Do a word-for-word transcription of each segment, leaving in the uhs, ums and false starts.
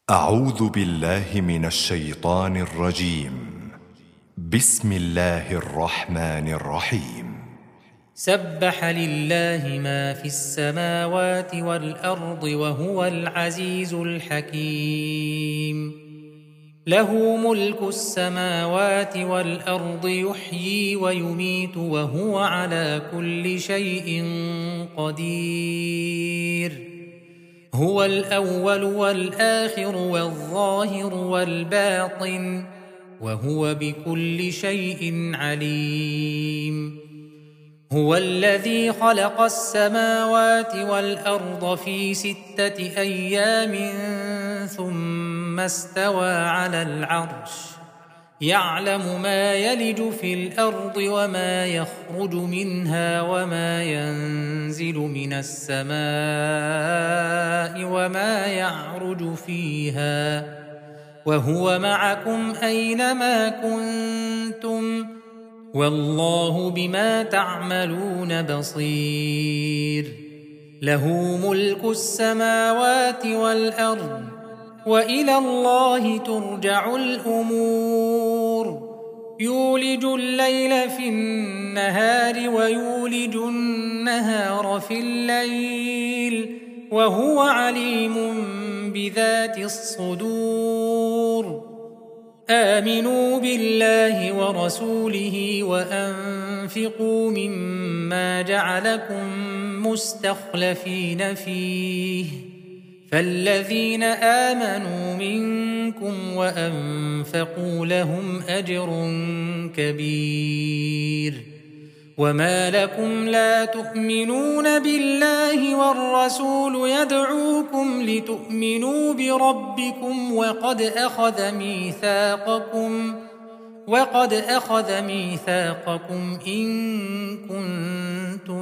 أعوذ بالله من الشيطان الرجيم. بسم الله الرحمن الرحيم. سبح لله ما في السماوات والأرض وهو العزيز الحكيم. له ملك السماوات والأرض يحيي ويميت وهو على كل شيء قدير. هو الأول والآخر والظاهر والباطن وهو بكل شيء عليم. هو الذي خلق السماوات والأرض في ستة أيام ثم استوى على العرش يعلم ما يلج في الأرض وما يخرج منها وما ينزل من السماء وما يعرج فيها وهو معكم أينما كنتم والله بما تعملون بصير. له ملك السماوات والأرض وإلى الله ترجع الأمور. يولج الليل في النهار ويولج النهار في الليل وهو عليم بذات الصدور. آمنوا بالله ورسوله وأنفقوا مما جعلكم مستخلفين فيه فالذين آمنوا منكم وأنفقوا لهم أجر كبير. وما لكم لا تؤمنون بالله والرسول يدعوكم لتؤمنوا بربكم وقد أخذ ميثاقكم وقد أخذ ميثاقكم إن كنتم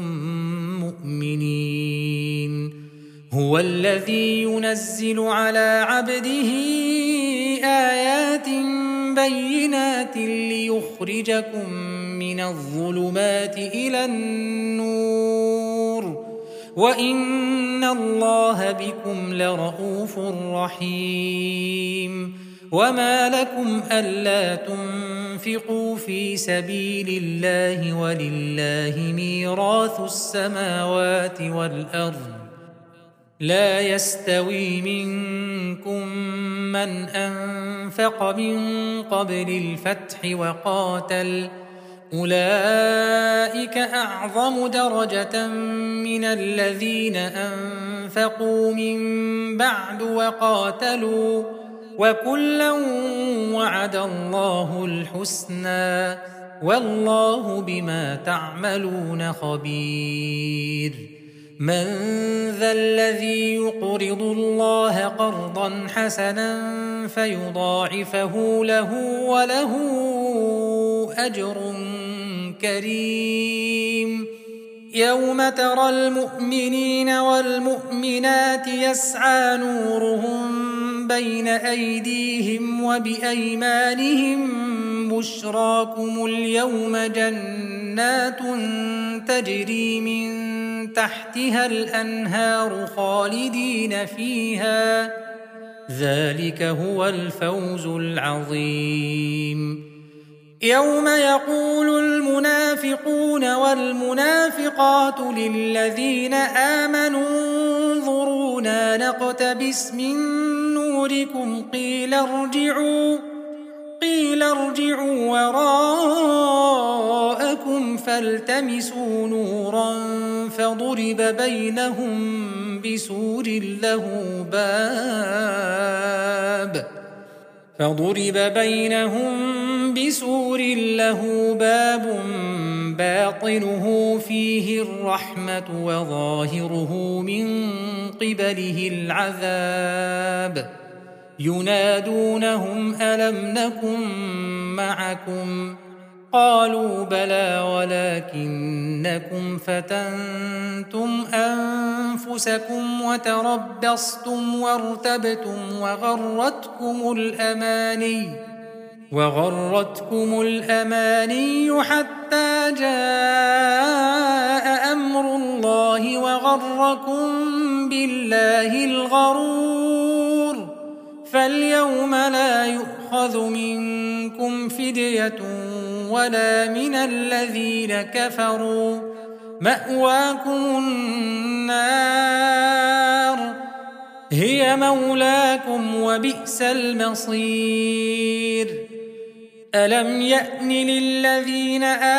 مؤمنين. هو الذي ينزل على عبده آيات بينات ليخرجكم من الظلمات إلى النور وإن الله بكم لرءوف رحيم. وما لكم ألا تنفقوا في سبيل الله ولله ميراث السماوات والأرض لا يستوي منكم من أنفق من قبل الفتح وقاتل أولئك أعظم درجة من الذين أنفقوا من بعد وقاتلوا وكلا وعد الله الحسنى والله بما تعملون خبير. من ذا الذي يقرض الله قرضا حسنا فيضاعفه له وله أجر كريم. يوم ترى المؤمنين والمؤمنات يسعى نورهم بين أيديهم وبأيمانهم بشراكم اليوم جنات تجري من تحتها الأنهار خالدين فيها ذلك هو الفوز العظيم. يوم يقول المنافقون والمنافقات للذين آمنوا انظرونا نقتبس من نوركم قيل ارجعوا قيل ارجعوا وراءكم فالتمسوا نورا فضرب بينهم بسور له باب فضرب بينهم بسور له باب باطنه فيه الرحمة وظاهره من قبله العذاب. ينادونهم ألم نكن معكم قالوا بلى ولكنكم فتنتم أنفسكم وتربصتم وارتبتم وغرتكم الأماني وغرتكم الأماني حتى جاء أمر الله وغركم بالله الغرور فاليوم لا يؤخذ منكم فدية ولا من الذين كفروا، مأواكم النار هي مولاكم وبئس المصير. ألم يأن للذين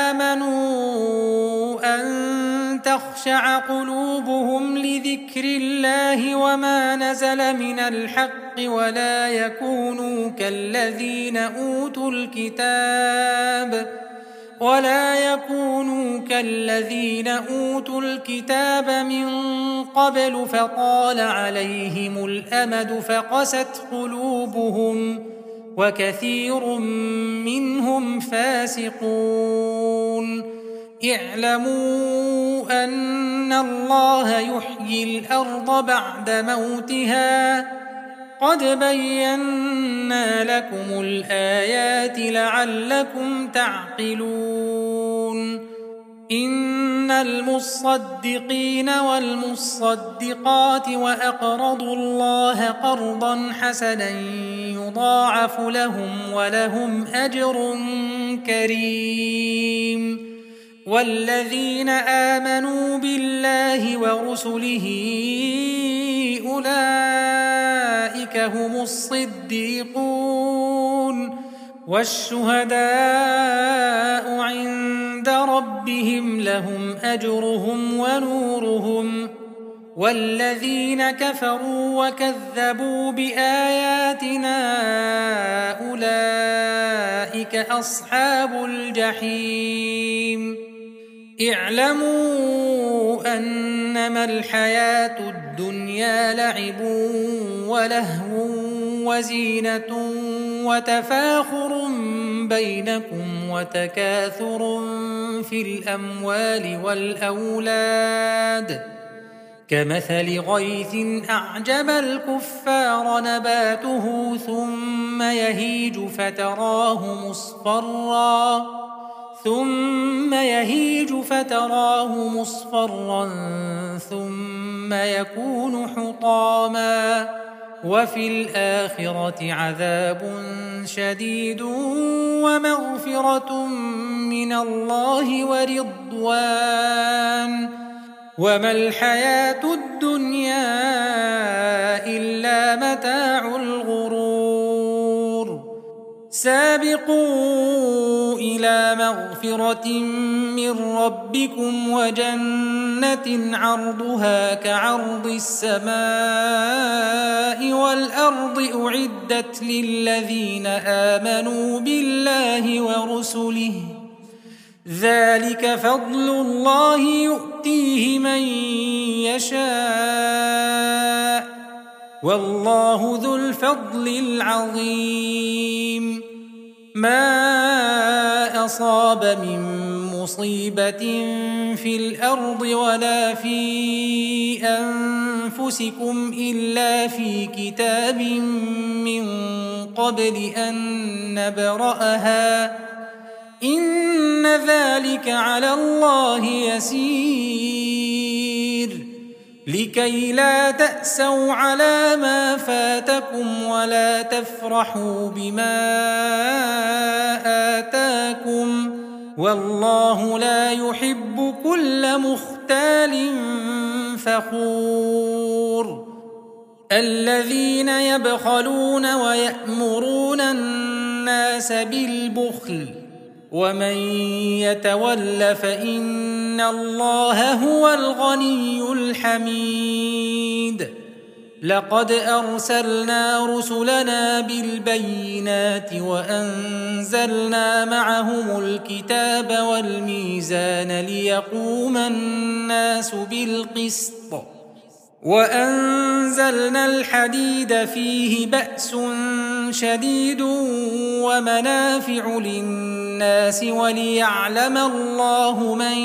آمنوا أن تخشع قلوبهم لذكر الله وما نزل من الحق ولا يكونوا كالذين أوتوا الكتاب ولا يكونوا كالذين أوتوا الكتاب من قبل فطال عليهم الأمد فقست قلوبهم وكثير منهم فاسقون. اعلموا أن الله يحيي الأرض بعد موتها، قد بينا لكم الآيات لعلكم تعقلون. إن المصدقين والمصدقات وأقرضوا الله قرضا حسنا يضاعف لهم ولهم أجر كريم. والذين آمنوا بالله ورسله أولئك هم الصديقون والشهداء عند ربهم لهم أجرهم ونورهم. والذين كفروا وكذبوا بآياتنا أولئك أصحاب الجحيم. اعلموا أنما الحياة الدنيا لعب ولهو وزينة وتفاخر بينكم وتكاثر في الأموال والأولاد، كمثل غيث أعجب الكفار نباته ثم يهيج فتراه مصفرا ثم يهيج فتراه مصفرا ثم يكون حطاما، وفي الآخرة عذاب شديد ومغفرة من الله ورضوان، وما الحياة الدنيا إلا متاع الغرور. سابقوا إلى مغفرة من ربكم وجنة عرضها كعرض السماء والأرض أعدت للذين آمنوا بالله ورسله، ذلك فضل الله يؤتيه من يشاء والله ذو الفضل العظيم. ما أصاب من مصيبة في الأرض ولا في أنفسكم إلا في كتاب من قبل أن نبرأها، إن ذلك على الله يسير، لكي لا تأسوا على ما فاتكم ولا تفرحوا بما آتاكم، والله لا يحب كل مختال فخور. الذين يبخلون ويأمرون الناس بالبخل ومن يتول فإن الله هو الغني الحميد. لقد أرسلنا رسلنا بالبينات وأنزلنا معهم الكتاب والميزان ليقوم الناس بالقسط، وأنزلنا الحديد فيه بأس شديد ومنافع للناس وليعلم الله من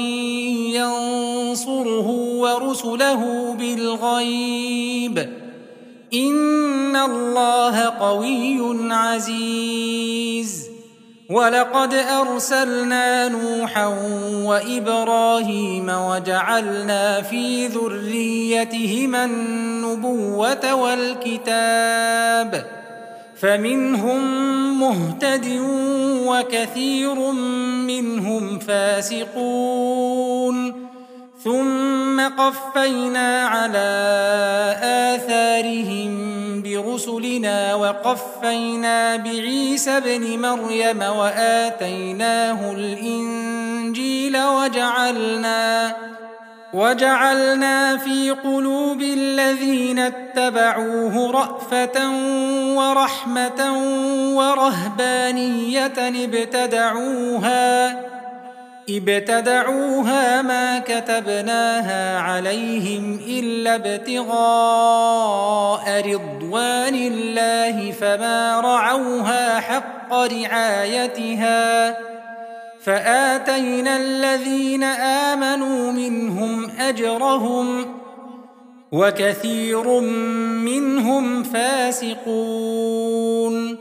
ينصره ورسله بالغيب، إن الله قوي عزيز. ولقد أرسلنا نوحا وإبراهيم وجعلنا في ذريتهما النبوة والكتاب، فمنهم مهتد وكثير منهم فاسقون ثم قفينا على آثارهم برسلنا وقفينا بعيسى ابن مريم وآتيناه الإنجيل وجعلنا وجعلنا في قلوب الذين اتبعوه رأفة ورحمة ورهبانية ابتدعوها ابتدعوها ما كتبناها عليهم إلا ابتغاء رضوان الله فما رعوها حق رعايتها فآتينا الذين آمنوا منهم أجرهم وكثير منهم فاسقون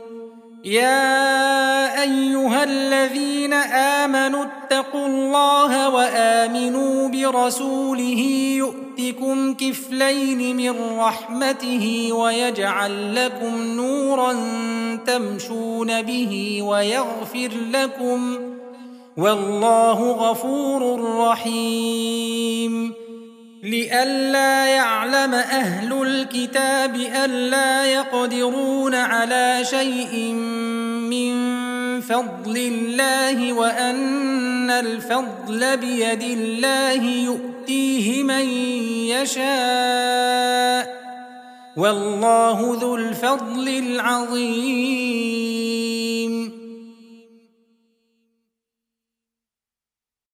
يا أيها الذين آمنوا اتقوا الله وآمنوا برسوله يؤتكم كفلين من رحمته ويجعل لكم نورا تمشون به ويغفر لكم والله غفور رحيم لئلا يعلم أهل الكتاب ألا يقدرون على شيء من فضل الله وأن الفضل بيد الله يؤتيه من يشاء والله ذو الفضل العظيم